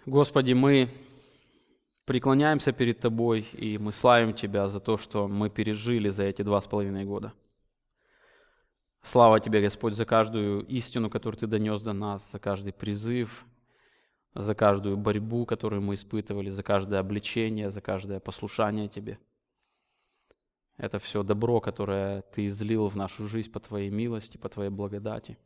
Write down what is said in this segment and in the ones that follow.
Господи, мы преклоняемся перед Тобой, и мы славим Тебя за то, что мы пережили за эти 2,5 года. Слава Тебе, Господь, за каждую истину, которую Ты донес до нас, за каждый призыв, за каждую борьбу, которую мы испытывали, за каждое обличение, за каждое послушание Тебе. Это все добро, которое Ты излил в нашу жизнь по Твоей милости, по Твоей благодати.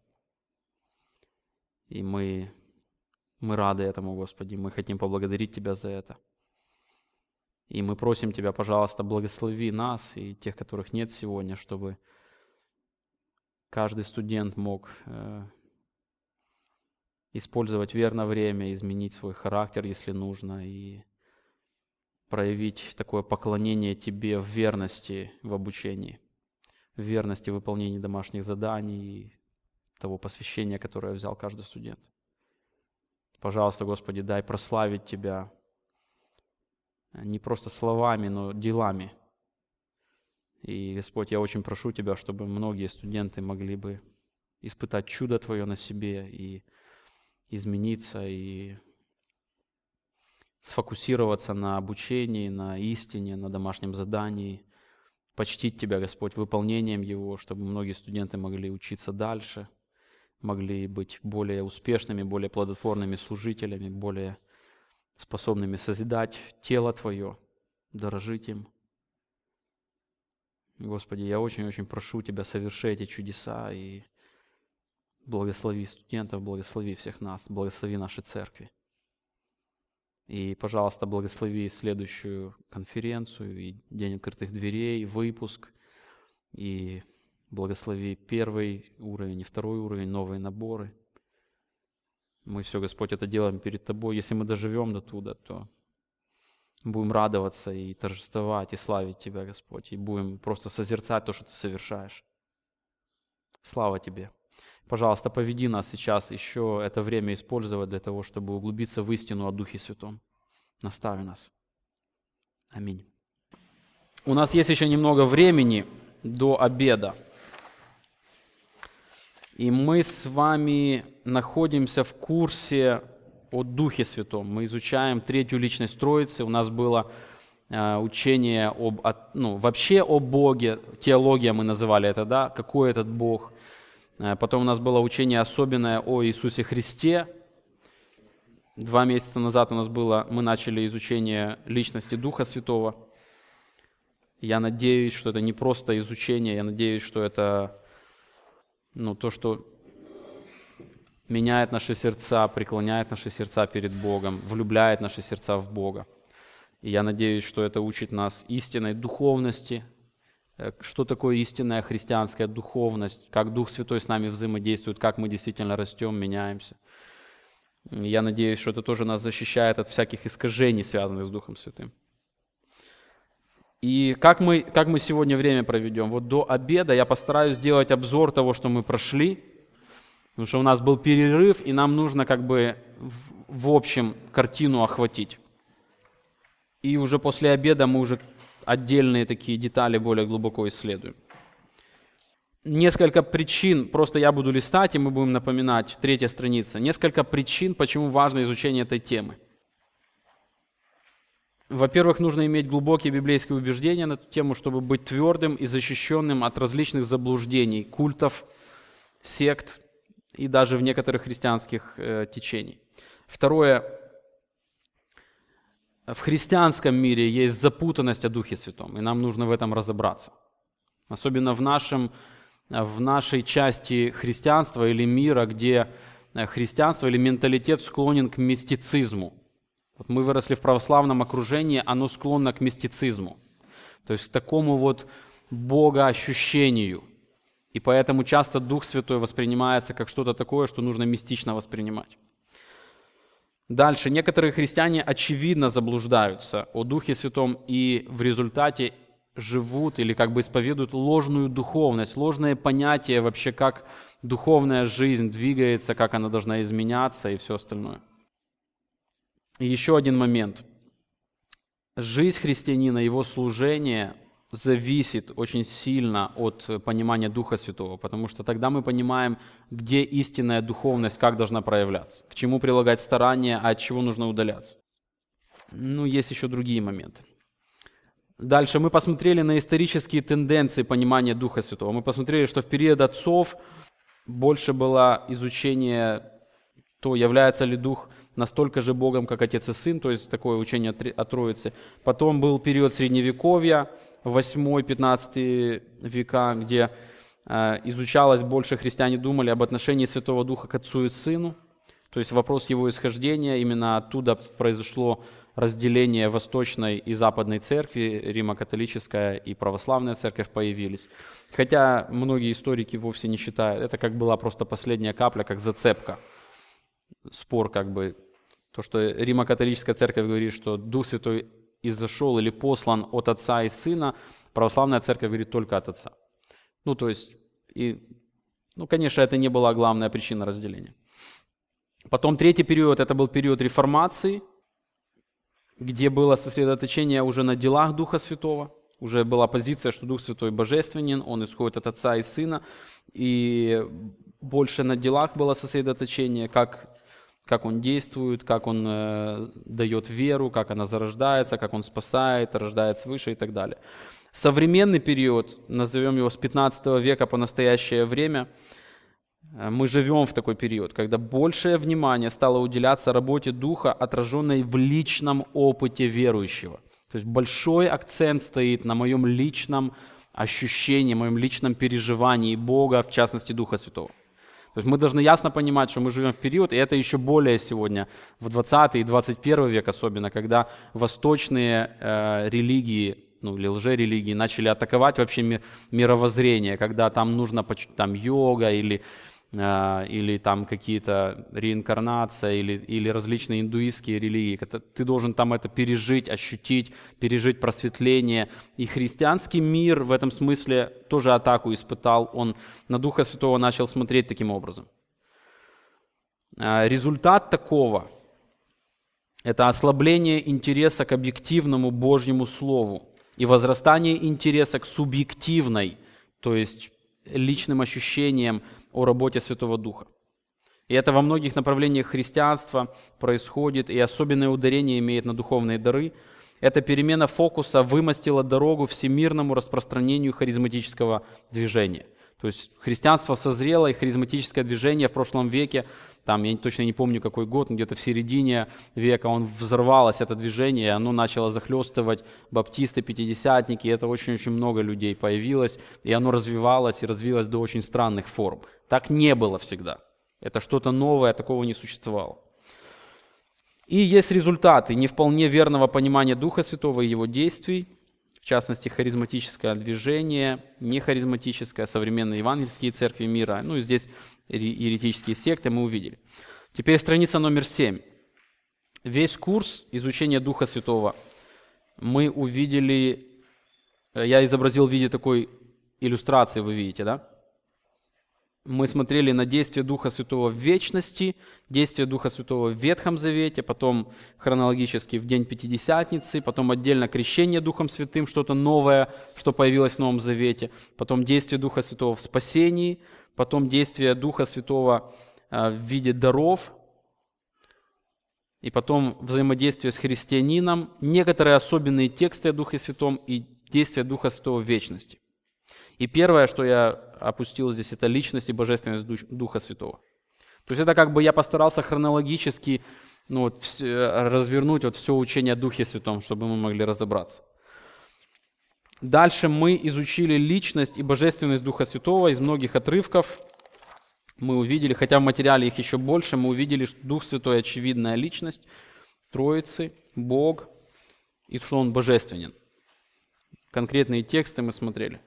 И мы рады этому, Господи, мы хотим поблагодарить Тебя за это. И мы просим Тебя, пожалуйста, благослови нас и тех, которых нет сегодня, чтобы каждый студент мог использовать верно время, изменить свой характер, если нужно, и проявить такое поклонение Тебе в верности в обучении, в верности в выполнении домашних заданий и того посвящения, которое взял каждый студент. Пожалуйста, Господи, дай прославить Тебя не просто словами, но делами. И, Господь, я очень прошу Тебя, чтобы многие студенты могли бы испытать чудо Твое на себе и измениться, и сфокусироваться на обучении, на истине, на домашнем задании, почтить Тебя, Господь, выполнением его, чтобы многие студенты могли учиться дальше, могли быть более успешными, более плодотворными служителями, более способными созидать тело Твое, дорожить им. Господи, я очень-очень прошу Тебя, соверши эти чудеса и благослови студентов, благослови всех нас, благослови наши церкви. И, пожалуйста, благослови следующую конференцию, и День открытых дверей, выпуск, и благослови первый уровень и второй уровень, новые наборы. Мы все, Господь, это делаем перед Тобой. Если мы доживем до туда, то будем радоваться и торжествовать, и славить Тебя, Господь, и будем просто созерцать то, что Ты совершаешь. Слава Тебе. Пожалуйста, поведи нас сейчас еще это время использовать для того, чтобы углубиться в истину о Духе Святом. Настави нас. Аминь. У нас есть еще немного времени до обеда. И мы с вами находимся в курсе о Духе Святом. Мы изучаем третью личность Троицы. У нас было учение вообще о Боге. Теология мы называли это, да? Какой этот Бог? Потом у нас было учение особенное о Иисусе Христе. 2 месяца назад мы начали изучение личности Духа Святого. Я надеюсь, что это не просто изучение, я надеюсь, что это то, что меняет наши сердца, преклоняет наши сердца перед Богом, влюбляет наши сердца в Бога. И я надеюсь, что это учит нас истинной духовности, что такое истинная христианская духовность, как Дух Святой с нами взаимодействует, как мы действительно растем, меняемся. Я надеюсь, что это тоже нас защищает от всяких искажений, связанных с Духом Святым. И как мы сегодня время проведем? Вот до обеда я постараюсь сделать обзор того, что мы прошли, потому что у нас был перерыв, и нам нужно в общем картину охватить. И уже после обеда мы уже отдельные такие детали более глубоко исследуем. Несколько причин, просто я буду листать, и мы будем напоминать, 3 страница. Несколько причин, почему важно изучение этой темы. Во-первых, нужно иметь глубокие библейские убеждения на эту тему, чтобы быть твердым и защищенным от различных заблуждений, культов, сект и даже в некоторых христианских течений. Второе, в христианском мире есть запутанность о Духе Святом, и нам нужно в этом разобраться. Особенно в нашей части христианства или мира, где христианство или менталитет склонен к мистицизму. Вот мы выросли в православном окружении, оно склонно к мистицизму, то есть к такому богоощущению. И поэтому часто Дух Святой воспринимается как что-то такое, что нужно мистично воспринимать. Дальше. Некоторые христиане очевидно заблуждаются о Духе Святом и в результате живут или исповедуют ложную духовность, ложное понятие вообще, как духовная жизнь двигается, как она должна изменяться и все остальное. И еще один момент. Жизнь христианина, его служение зависит очень сильно от понимания Духа Святого, потому что тогда мы понимаем, где истинная духовность, как должна проявляться, к чему прилагать старания, а от чего нужно удаляться. Ну, есть еще другие моменты. Дальше мы посмотрели на исторические тенденции понимания Духа Святого. Мы посмотрели, что в период отцов больше было изучение, то является ли Дух настолько же Богом, как Отец и Сын, то есть такое учение о Троице. Потом был период Средневековья, 8-15 века, где изучалось больше, христиане думали об отношении Святого Духа к Отцу и Сыну, то есть вопрос его исхождения, именно оттуда произошло разделение Восточной и Западной Церкви, Римо-католическая и Православная Церковь появились. Хотя многие историки вовсе не считают, это как была просто последняя капля, как зацепка. Спор как бы, то, что Римо-католическая Церковь говорит, что Дух Святой изошел или послан от Отца и Сына, Православная Церковь говорит только от Отца. Ну, то есть, конечно, это не была главная причина разделения. Потом третий период, это был период реформации, где было сосредоточение уже на делах Духа Святого. Уже была позиция, что Дух Святой божественен, Он исходит от Отца и Сына. И больше на делах было сосредоточение, как Он действует, как Он дает веру, как она зарождается, как Он спасает, рождает свыше и так далее. Современный период, назовем его с 15 века по настоящее время, мы живем в такой период, когда большее внимание стало уделяться работе Духа, отраженной в личном опыте верующего. То есть большой акцент стоит на моем личном ощущении, моем личном переживании Бога, в частности Духа Святого. То есть мы должны ясно понимать, что мы живем в период, и это еще более сегодня, в 20 и 21 век особенно, когда восточные религии, или лжерелигии начали атаковать вообще мировоззрение, когда там нужно там йога или там какие-то реинкарнация или различные индуистские религии. Ты должен там это пережить, ощутить, пережить просветление. И христианский мир в этом смысле тоже атаку испытал. Он на Духа Святого начал смотреть таким образом. Результат такого – это ослабление интереса к объективному Божьему Слову и возрастание интереса к субъективной, то есть личным ощущениям о работе Святого Духа. И это во многих направлениях христианства происходит, и особенное ударение имеет на духовные дары. Эта перемена фокуса вымостила дорогу всемирному распространению харизматического движения. То есть христианство созрело, и харизматическое движение в прошлом веке, там, я точно не помню какой год, где-то в середине века взорвалось это движение, и оно начало захлестывать баптисты, пятидесятники, и это очень-очень много людей появилось, и оно развивалось, и развилось до очень странных форм. Так не было всегда. Это что-то новое, такого не существовало. И есть результаты не вполне верного понимания Духа Святого и Его действий, в частности, харизматическое движение, нехаризматическое, современные евангельские церкви мира, и здесь еретические секты мы увидели. Теперь страница номер 7. Весь курс изучения Духа Святого мы увидели, я изобразил в виде такой иллюстрации, вы видите, да? Мы смотрели на действие Духа Святого в вечности, действие Духа Святого в Ветхом Завете, потом хронологически в день Пятидесятницы, потом отдельно крещение Духом Святым, что-то новое, что появилось в Новом Завете, потом действие Духа Святого в спасении, потом действие Духа Святого в виде даров, и потом взаимодействие с христианином, некоторые особенные тексты о Духе Святом и действие Духа Святого в вечности. И первое, что я опустил здесь, это личность и божественность Духа Святого. То есть это как бы я постарался хронологически развернуть все учение о Духе Святом, чтобы мы могли разобраться. Дальше мы изучили личность и божественность Духа Святого из многих отрывков. Мы увидели, хотя в материале их еще больше, мы увидели, что Дух Святой – очевидная личность Троицы, Бог, и что Он божественен. Конкретные тексты мы смотрели.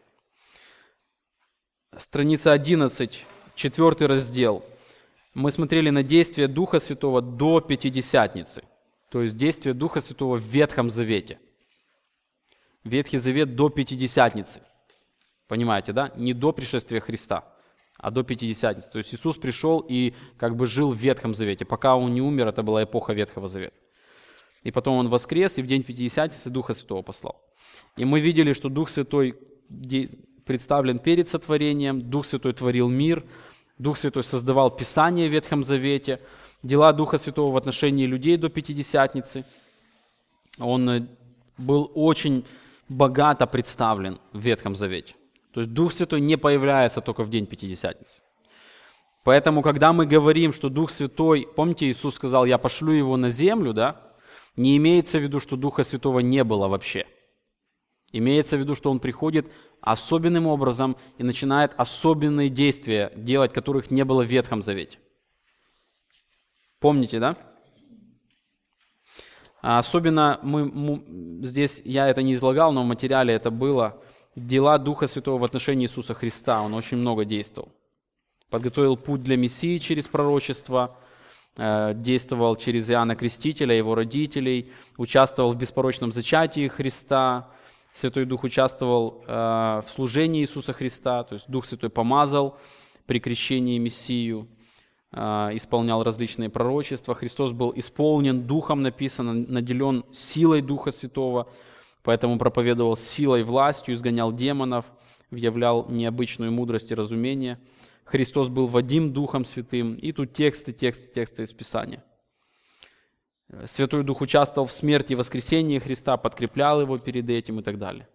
Страница 11, 4 раздел. Мы смотрели на действие Духа Святого до Пятидесятницы, то есть действие Духа Святого в Ветхом Завете. Ветхий Завет до Пятидесятницы. Понимаете, да? Не до пришествия Христа, а до Пятидесятницы. То есть Иисус пришел и как бы жил в Ветхом Завете. Пока Он не умер, это была эпоха Ветхого Завета. И потом Он воскрес, и в день Пятидесятницы Духа Святого послал. И мы видели, что Дух Святой представлен перед сотворением, Дух Святой творил мир, Дух Святой создавал Писание в Ветхом Завете, дела Духа Святого в отношении людей до Пятидесятницы. Он был очень богато представлен в Ветхом Завете. То есть Дух Святой не появляется только в день Пятидесятницы. Поэтому, когда мы говорим, что Дух Святой, помните, Иисус сказал, я пошлю Его на землю, да? Не имеется в виду, что Духа Святого не было вообще. Имеется в виду, что Он приходит особенным образом и начинает особенные действия делать, которых не было в Ветхом Завете. Помните, да? Особенно здесь, я это не излагал, но в материале это было, дела Духа Святого в отношении Иисуса Христа. Он очень много действовал. Подготовил путь для Мессии через пророчество, действовал через Иоанна Крестителя, его родителей, участвовал в беспорочном зачатии Христа, Святой Дух участвовал в служении Иисуса Христа, то есть Дух Святой помазал при крещении Мессию, исполнял различные пророчества. Христос был исполнен Духом, написано, наделен силой Духа Святого, поэтому проповедовал силой и властью, изгонял демонов, являл необычную мудрость и разумение. Христос был водим Духом Святым. И тут тексты из Писания. Святой Дух участвовал в смерти и воскресении Христа, подкреплял его перед этим и так далее.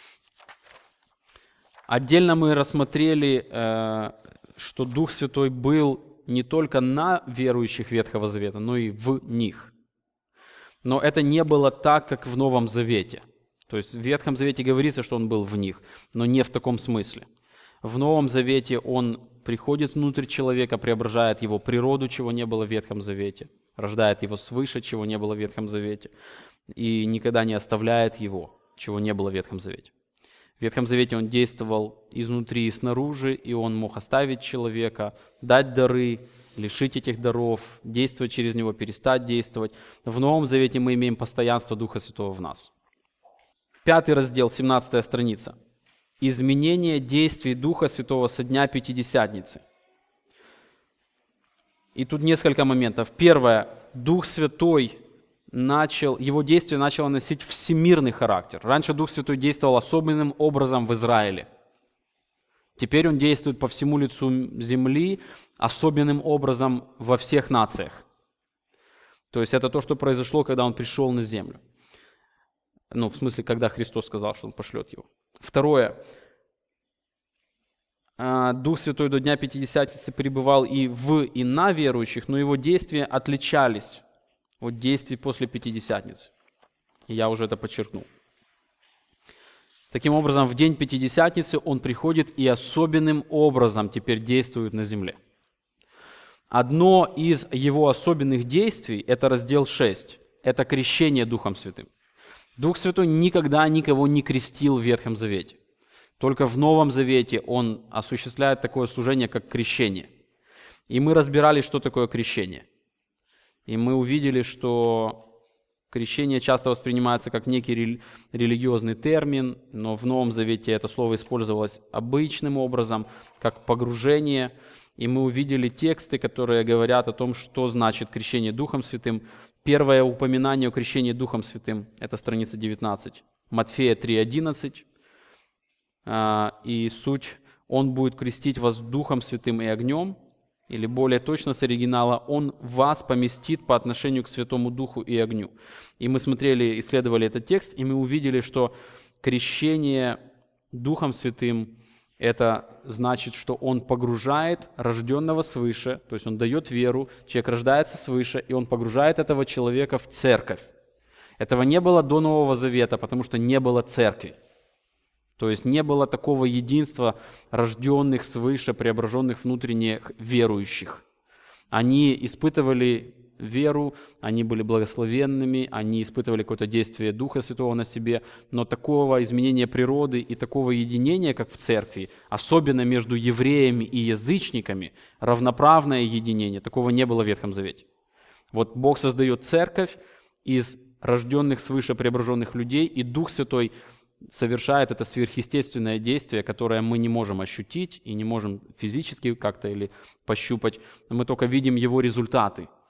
Отдельно мы рассмотрели, что Дух Святой был не только на верующих Ветхого Завета, но и в них. Но это не было так, как в Новом Завете. То есть в Ветхом Завете говорится, что Он был в них, но не в таком смысле. В Новом Завете Он приходит внутрь человека, преображает его природу, чего не было в Ветхом Завете, рождает его свыше, чего не было в Ветхом Завете, и никогда не оставляет его, чего не было в Ветхом Завете. В Ветхом Завете Он действовал изнутри и снаружи, и Он мог оставить человека, дать дары, лишить этих даров, действовать через него, перестать действовать. В Новом Завете мы имеем постоянство Духа Святого в нас. 5 раздел, 17 страница. Изменение действий Духа Святого со дня Пятидесятницы. И тут несколько моментов. Первое. Дух Святой его действие начало носить всемирный характер. Раньше Дух Святой действовал особенным образом в Израиле. Теперь Он действует по всему лицу земли особенным образом во всех нациях. То есть это то, что произошло, когда Он пришел на землю. В смысле, когда Христос сказал, что Он пошлет Его. Второе. Дух Святой до Дня Пятидесятницы пребывал и на верующих, но Его действия отличались от действий после Пятидесятницы. И я уже это подчеркнул. Таким образом, в день Пятидесятницы Он приходит и особенным образом теперь действует на земле. Одно из Его особенных действий – это раздел 6. Это крещение Духом Святым. Дух Святой никогда никого не крестил в Ветхом Завете. Только в Новом Завете Он осуществляет такое служение, как крещение. И мы разбирали, что такое крещение. И мы увидели, что крещение часто воспринимается как некий религиозный термин, но в Новом Завете это слово использовалось обычным образом, как погружение. И мы увидели тексты, которые говорят о том, что значит крещение Духом Святым. Первое упоминание о крещении Духом Святым – это страница 19. Матфея 3:11. И суть «Он будет крестить вас Духом Святым и огнем», или более точно с оригинала «Он вас поместит по отношению к Святому Духу и огню». И мы исследовали этот текст, и мы увидели, что крещение Духом Святым – это значит, что Он погружает рожденного свыше, то есть Он дает веру, человек рождается свыше, и Он погружает этого человека в церковь. Этого не было до Нового Завета, потому что не было церкви. То есть не было такого единства рожденных свыше, преображенных внутренне верующих. Они испытывали веру, они были благословенными, они испытывали какое-то действие Духа Святого на себе, но такого изменения природы и такого единения, как в церкви, особенно между евреями и язычниками, равноправное единение, такого не было в Ветхом Завете. Вот Бог создает церковь из рожденных свыше преображенных людей, и Дух Святой совершает это сверхъестественное действие, которое мы не можем ощутить и не можем физически как-то или пощупать. Мы только видим его результаты.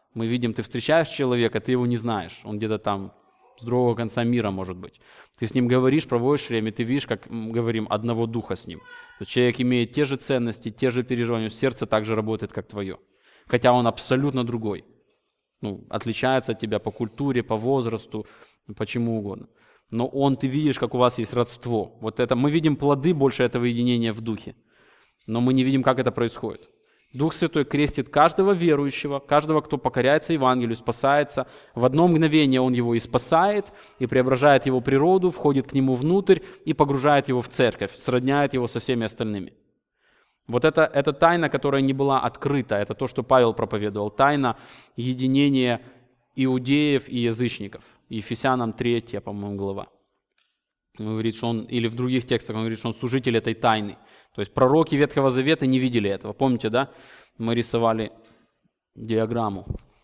Мы видим, ты встречаешь человека, ты его не знаешь. Он где-то там с другого конца мира, может быть. Ты с ним говоришь, проводишь время, ты видишь, как говорим, одного духа с ним. То есть человек имеет те же ценности, те же переживания, сердце так же работает, как твое. Хотя он абсолютно другой. Отличается от тебя по культуре, по возрасту, по чему угодно. Но ты видишь, как у вас есть родство. Вот это, мы видим плоды больше этого единения в духе. Но мы не видим, как это происходит. Дух Святой крестит каждого верующего, каждого, кто покоряется Евангелию, спасается. В одно мгновение Он его и спасает, и преображает его природу, входит к нему внутрь и погружает его в церковь, сродняет его со всеми остальными. Вот это тайна, которая не была открыта, это то, что Павел проповедовал, тайна единения иудеев и язычников. Ефесянам 3, по-моему, глава. Он говорит, что он, или в других текстах он говорит, что он служитель этой тайны. То есть пророки Ветхого Завета не видели этого. Помните, да? Мы рисовали диаграмму.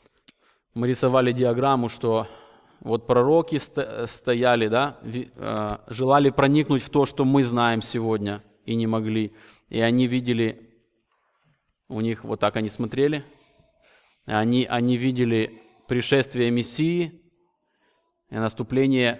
Что вот пророки стояли, да, желали проникнуть в то, что мы знаем сегодня, и не могли. И они видели, у них вот так они смотрели, они видели пришествие Мессии и наступление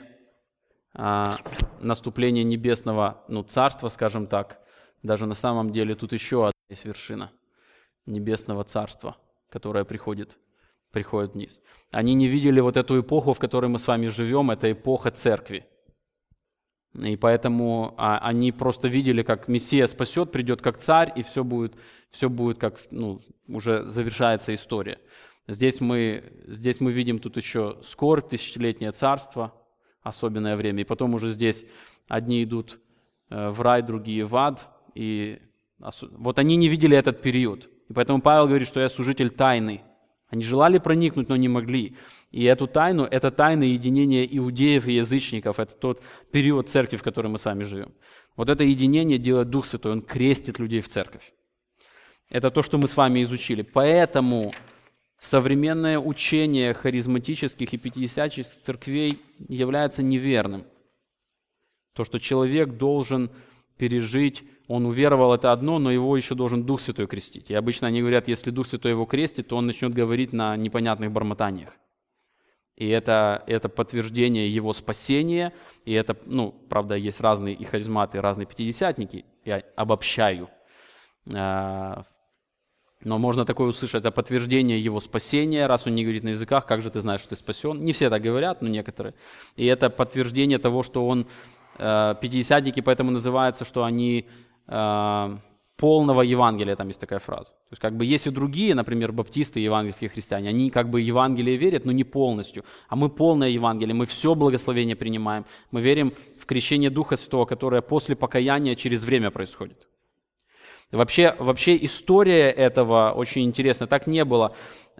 небесного, царства, скажем так. Даже на самом деле тут еще одна есть вершина небесного царства, которая приходит вниз. Они не видели вот эту эпоху, в которой мы с вами живем, это эпоха церкви. И поэтому они просто видели, как Мессия спасет, придет как царь, и все будет как, уже завершается история. Здесь мы видим тут еще скорбь, тысячелетнее царство, особенное время. И потом уже здесь одни идут в рай, другие в ад. И вот они не видели этот период. И поэтому Павел говорит, что я служитель тайны. Они желали проникнуть, но не могли. И это тайна единения иудеев и язычников. Это тот период церкви, в котором мы с вами живем. Вот это единение делает Дух Святой. Он крестит людей в церковь. Это то, что мы с вами изучили. Поэтому современное учение харизматических и пятидесятнических церквей является неверным. То, что человек должен пережить, он уверовал, это одно, но его еще должен Дух Святой крестить. И обычно они говорят, если Дух Святой его крестит, то он начнет говорить на непонятных бормотаниях. И это подтверждение его спасения. И это, правда, есть разные и харизматы, разные пятидесятники, я обобщаю. Но можно такое услышать, это подтверждение его спасения, раз он не говорит на языках, как же ты знаешь, что ты спасен? Не все так говорят, но некоторые. И это подтверждение того, что он, пятидесятники поэтому называются, что они полного Евангелия, там есть такая фраза. То есть есть и другие, например, баптисты, евангельские христиане, они Евангелие верят, но не полностью. А мы полное Евангелие, мы все благословение принимаем. Мы верим в крещение Духа Святого, которое после покаяния через время происходит. Вообще история этого очень интересна. Так не было.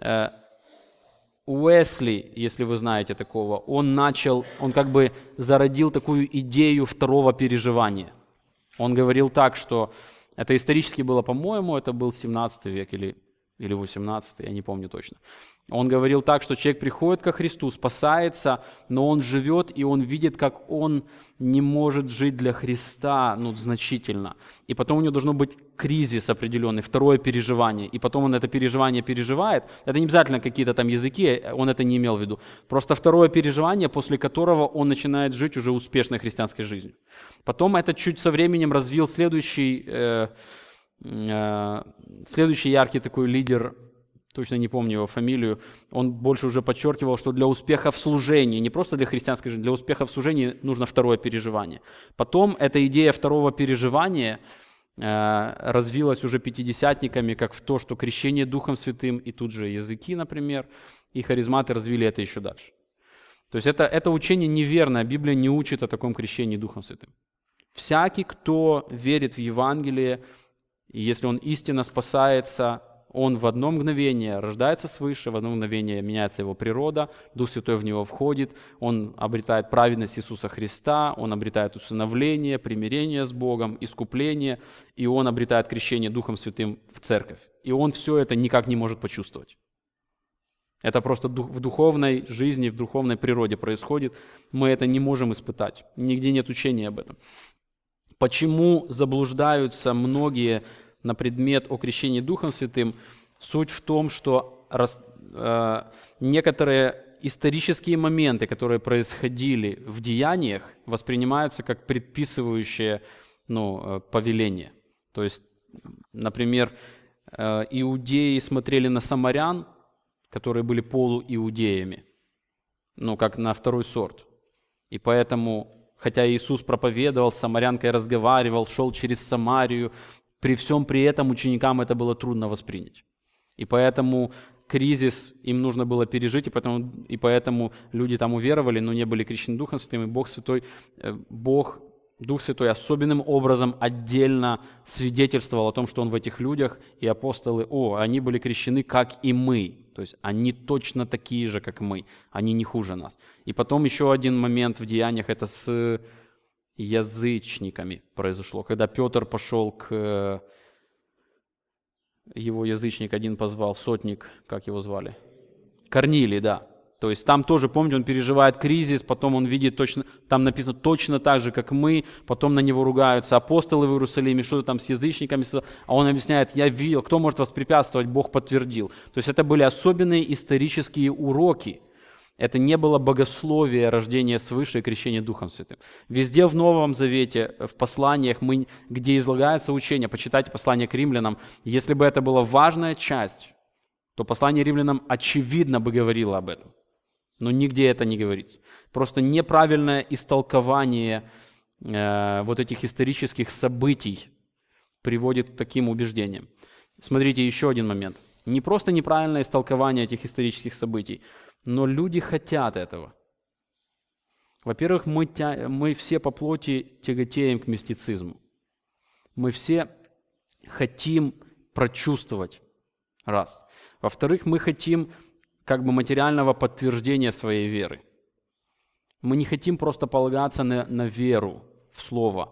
Уэсли, если вы знаете такого, он зародил такую идею второго переживания. Он говорил так, что это исторически было, по-моему, это был 17 век или 18, я не помню точно. Он говорил так, что человек приходит ко Христу, спасается, но он живет, и он видит, как он не может жить для Христа, значительно. И потом у него должно быть кризис определенный, второе переживание. И потом он это переживание переживает. Это не обязательно какие-то там языки, он это не имел в виду. Просто второе переживание, после которого он начинает жить уже успешной христианской жизнью. Потом это чуть со временем развил следующий яркий такой лидер, точно не помню его фамилию, он больше уже подчеркивал, что для успеха в служении, не просто для христианской жизни, для успеха в служении нужно второе переживание. Потом эта идея второго переживания развилась уже пятидесятниками, как в то, что крещение Духом Святым, и тут же языки, например, и харизматы развили это еще дальше. То есть это учение неверное, Библия не учит о таком крещении Духом Святым. Всякий, кто верит в Евангелие, и если он истинно спасается, он в одно мгновение рождается свыше, в одно мгновение меняется его природа, Дух Святой в него входит, он обретает праведность Иисуса Христа, он обретает усыновление, примирение с Богом, искупление, и он обретает крещение Духом Святым в церковь. И он все это никак не может почувствовать. Это просто в духовной жизни, в духовной природе происходит. Мы это не можем испытать. Нигде нет учения об этом. Почему заблуждаются многие на предмет о крещении Духом Святым? Суть в том, что некоторые исторические моменты, которые происходили в деяниях, воспринимаются как предписывающие повеление. То есть, например, иудеи смотрели на самарян, которые были полуиудеями, как на второй сорт. И поэтому, хотя Иисус проповедовал, с самарянкой разговаривал, шел через Самарию, при всем при этом ученикам это было трудно воспринять. И поэтому кризис им нужно было пережить, и поэтому люди там уверовали, но не были крещены Духом Святым, и Дух Святой особенным образом отдельно свидетельствовал о том, что Он в этих людях, и апостолы, они были крещены, как и мы. То есть они точно такие же, как мы, они не хуже нас. И потом еще один момент в Деяниях, это с язычниками произошло. Когда Петр пошел его язычник один позвал, сотник, как его звали? Корнилий, да. То есть там тоже, помните, он переживает кризис, потом он видит точно, там написано точно так же, как мы, потом на него ругаются апостолы в Иерусалиме, что-то там с язычниками, а он объясняет, я видел, кто может воспрепятствовать, Бог подтвердил. То есть это были особенные исторические уроки. Это не было богословие, рождение свыше и крещение Духом Святым. Везде в Новом Завете, в посланиях, где излагается учение, почитайте послание к римлянам, если бы это была важная часть, то послание римлянам очевидно бы говорило об этом. Но нигде это не говорится. Просто неправильное истолкование вот этих исторических событий приводит к таким убеждениям. Смотрите, еще один момент. Не просто неправильное истолкование этих исторических событий, но люди хотят этого. Во-первых, мы все по плоти тяготеем к мистицизму. Мы все хотим прочувствовать. Раз. Во-вторых, мы хотим материального подтверждения своей веры. Мы не хотим просто полагаться на веру в Слово.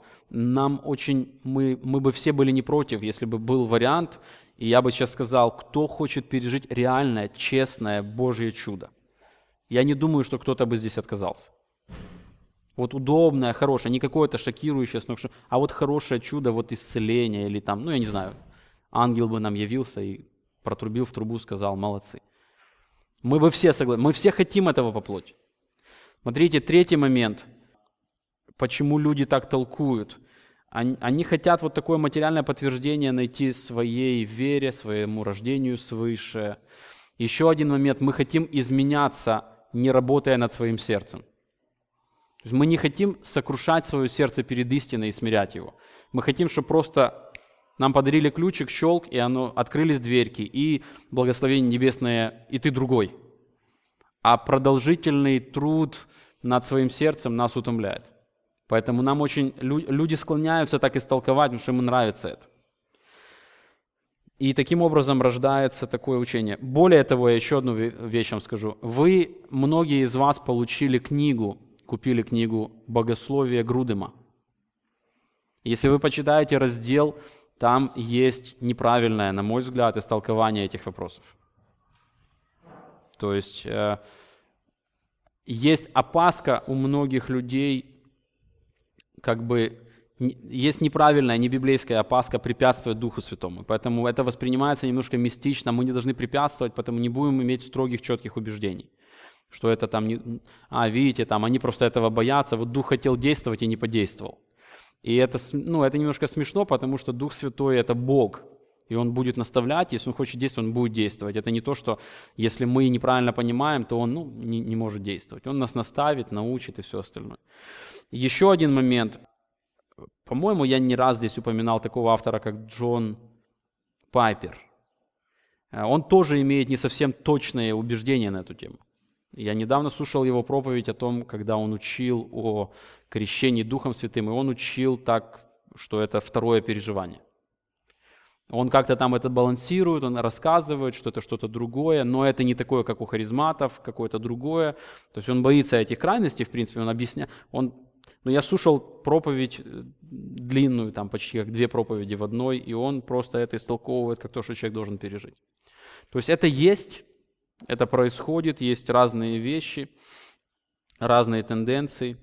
Мы бы все были не против, если бы был вариант, и я бы сейчас сказал, кто хочет пережить реальное, честное Божье чудо. Я не думаю, что кто-то бы здесь отказался. Вот удобное, хорошее, не какое-то шокирующее, а вот хорошее чудо, вот исцеление или там, я не знаю, ангел бы нам явился и протрубил в трубу, сказал, молодцы. Мы бы все согласны, мы все хотим этого по плоти. Смотрите, третий момент, почему люди так толкуют. Они хотят вот такое материальное подтверждение найти своей вере, своему рождению свыше. Еще один момент, мы хотим изменяться, не работая над своим сердцем. То есть мы не хотим сокрушать свое сердце перед истиной и смирять его. Мы хотим, чтобы просто нам подарили ключик, щелк, и открылись дверьки, и благословение небесное, и ты другой. А продолжительный труд над своим сердцем нас утомляет. Поэтому нам люди склоняются так истолковать, потому что им нравится это. И таким образом рождается такое учение. Более того, я еще одну вещь вам скажу. Многие из вас купили книгу «Богословие Грудема». Если вы почитаете раздел, там есть неправильное, на мой взгляд, истолкование этих вопросов. То есть есть опаска у многих людей, есть неправильная, небиблейская опаска препятствовать Духу Святому. Поэтому это воспринимается немножко мистично, мы не должны препятствовать, поэтому не будем иметь строгих, четких убеждений. Что это там, видите, там они просто этого боятся, вот Дух хотел действовать и не подействовал. И это немножко смешно, потому что Дух Святой – это Бог, и Он будет наставлять, если Он хочет действовать, Он будет действовать. Это не то, что если мы неправильно понимаем, то Он не может действовать. Он нас наставит, научит и все остальное. Еще один момент. По-моему, я не раз здесь упоминал такого автора, как Джон Пайпер. Он тоже имеет не совсем точное убеждение на эту тему. Я недавно слушал его проповедь о том, когда он учил о крещении Духом Святым, и он учил так, что это второе переживание. Он как-то там это балансирует, он рассказывает, что это что-то другое, но это не такое, как у харизматов, какое-то другое. То есть он боится этих крайностей, в принципе, он объясняет. Я слушал проповедь длинную, там почти как 2 проповеди в одной, и он просто это истолковывает, как то, что человек должен пережить. То есть это есть, это происходит, есть разные вещи, разные тенденции.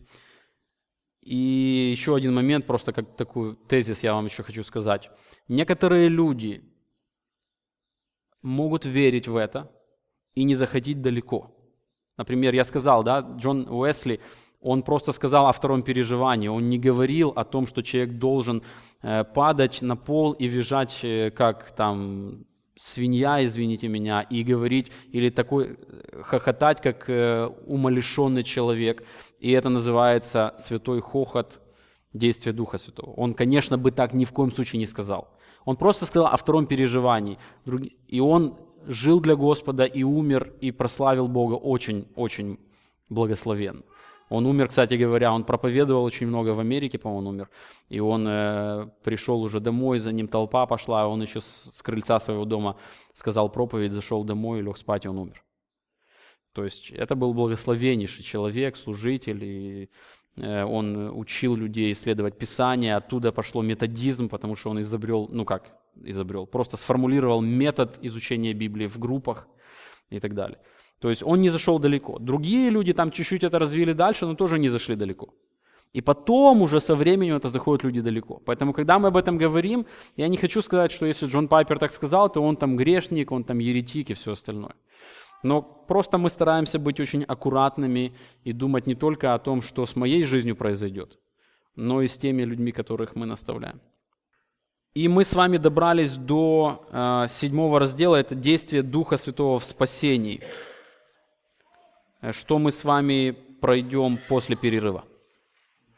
И еще один момент, просто как такой тезис я вам еще хочу сказать. Некоторые люди могут верить в это, и не заходить далеко. Например, я сказал, да, Джон Уэсли, он просто сказал о втором переживании. Он не говорил о том, что человек должен падать на пол и визжать, как там свинья, извините меня, и говорить, или такой хохотать, как умалишенный человек. И это называется святой хохот, действие Духа Святого. Он, конечно, бы так ни в коем случае не сказал. Он просто сказал о втором переживании. И он жил для Господа и умер, и прославил Бога очень-очень благословенно. Он умер, кстати говоря, он проповедовал очень много в Америке, по-моему, он умер. И он пришел уже домой, за ним толпа пошла, он еще с крыльца своего дома сказал проповедь, зашел домой, лег спать, и он умер. То есть это был благословеннейший человек, служитель, и он учил людей исследовать Писание, оттуда пошло методизм, потому что он изобрел, просто сформулировал метод изучения Библии в группах и так далее. То есть он не зашел далеко. Другие люди там чуть-чуть это развили дальше, но тоже не зашли далеко. И потом уже со временем это заходят люди далеко. Поэтому, когда мы об этом говорим, я не хочу сказать, что если Джон Пайпер так сказал, то он там грешник, он там еретик и все остальное. Но просто мы стараемся быть очень аккуратными и думать не только о том, что с моей жизнью произойдет, но и с теми людьми, которых мы наставляем. И мы с вами добрались до 7 раздела, это действие Духа Святого в спасении. Что мы с вами пройдем после перерыва.